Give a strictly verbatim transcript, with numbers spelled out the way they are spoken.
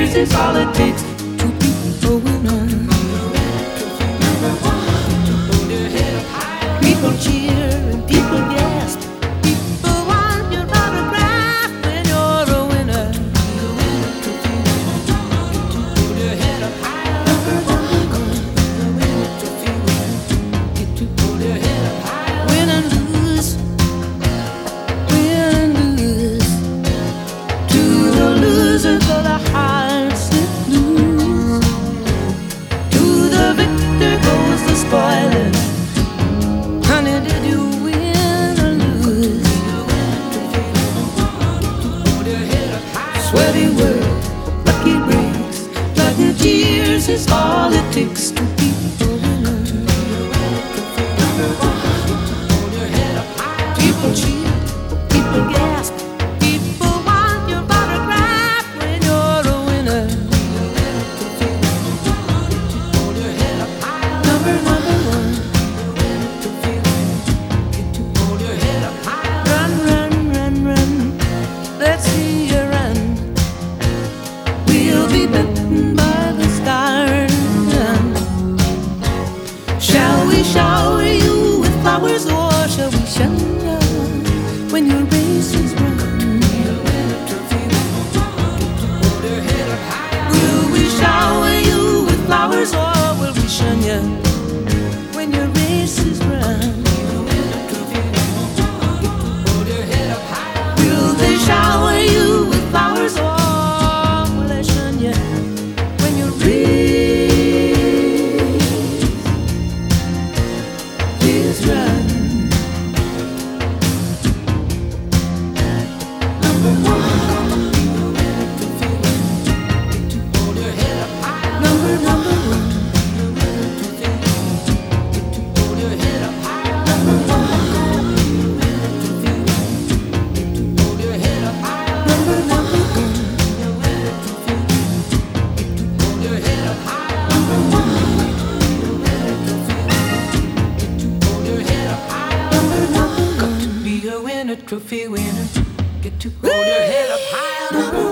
cheers is all it takes to be a winner. People cheer and people gasp. People want your autograph when you're a winner. Hold your head up high. Hold your head up high. Win and lose. Win and lose. To the loser go the hearts that lose. To the victor goes the spoiler. Honey, did you win or lose? Sweaty work, lucky breaks, lucky tears is all it takes to be a winner. People cheer, people gasp, people want your autograph when you're a winner. Number, number one. Run, run, run, run. Let's see you run. We'll be bitten by the stars. Shall we shower you with flowers, or shall we shun you when your race is run? Will we shower you with flowers, or will we shun you when your race is run? Will they shower you with flowers, or will they shun you when your race is run? Number one. Number, number one. Number one. Number, number one. Number one. Number, number one. Be a winner, trophy winner. Get to hold your head up high. Number